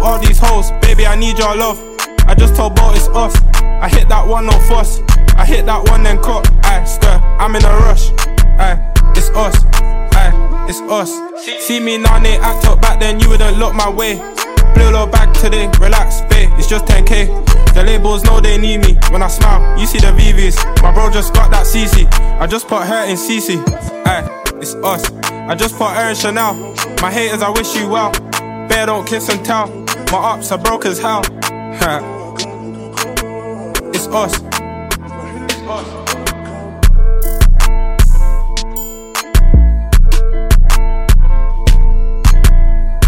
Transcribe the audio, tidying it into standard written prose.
all these hoes, baby, I need your love. I just told Bo it's us. I hit that one, no fuss. I hit that one, then cut. Aye, stir, I'm in a rush. Aye, it's us. Aye, it's us. See me now, they act up back then, you wouldn't look my way. Blue little bag today, relax, babe, it's just 10k. The labels know they need me. When I smile, you see the VVs. My bro just got that CC. I just put her in CC. Aye, it's us. I just put her in Chanel. My haters, I wish you well. Bear don't kiss and tell. My ops are broke as hell. It's us. It's us.